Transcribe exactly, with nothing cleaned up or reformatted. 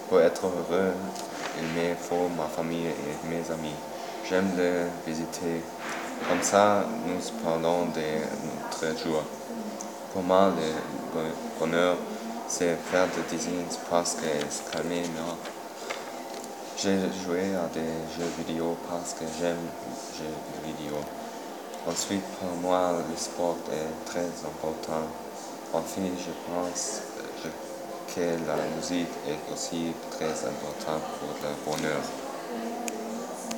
Pour être heureux, il me faut ma famille et mes amis. J'aime les visiter. Comme ça, nous parlons de notre joie. Pour moi, le bonheur, c'est faire des dessins parce que c'est calmer moi. J'ai joué à des jeux vidéo parce que j'aime les jeux vidéo. Ensuite, pour moi, le sport est très important. Enfin, je pense que la musique est aussi très importante pour le bonheur.